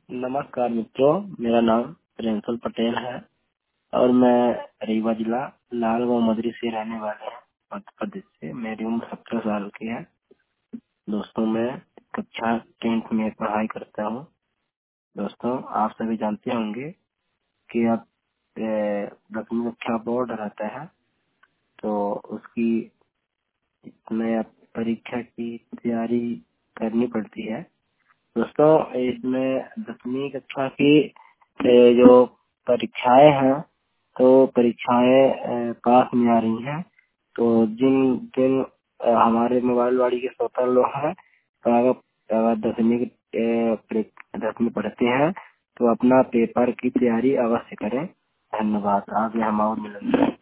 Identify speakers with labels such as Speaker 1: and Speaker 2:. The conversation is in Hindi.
Speaker 1: नमस्कार मित्रों, मेरा नाम प्रिंसल पटेल है और मैं रीवा जिला लालगांव मदरी से रहने वाले हैं, मध्य प्रदेश से। मेरी उम्र 17 साल की है। दोस्तों, मैं कक्षा 10th में पढ़ाई करता हूँ। दोस्तों, आप सभी जानते होंगे कि अब 10वीं कक्षा बोर्ड रहता है, तो उसकी में परीक्षा की तैयारी करनी पड़ती है। दोस्तों, इसमें 10वीं कक्षा की जो परीक्षाएं हैं, तो परीक्षाएं पास में आ रही हैं। तो जिन जिन हमारे मोबाइल वाड़ी के श्रोता लोग हैं, तो अगर 10वीं पढ़ते हैं तो अपना पेपर की तैयारी अवश्य करें। धन्यवाद। आगे हम और मिलेंगे।